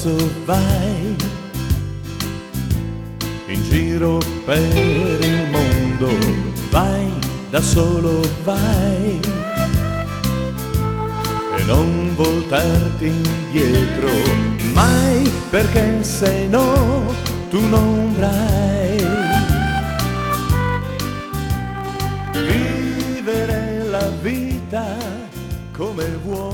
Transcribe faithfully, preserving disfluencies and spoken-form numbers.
adesso vai in giro per il mondo, vai da solo, vai e non voltarti indietro mai, perché se no tu non avrai vivere la vita come vuoi.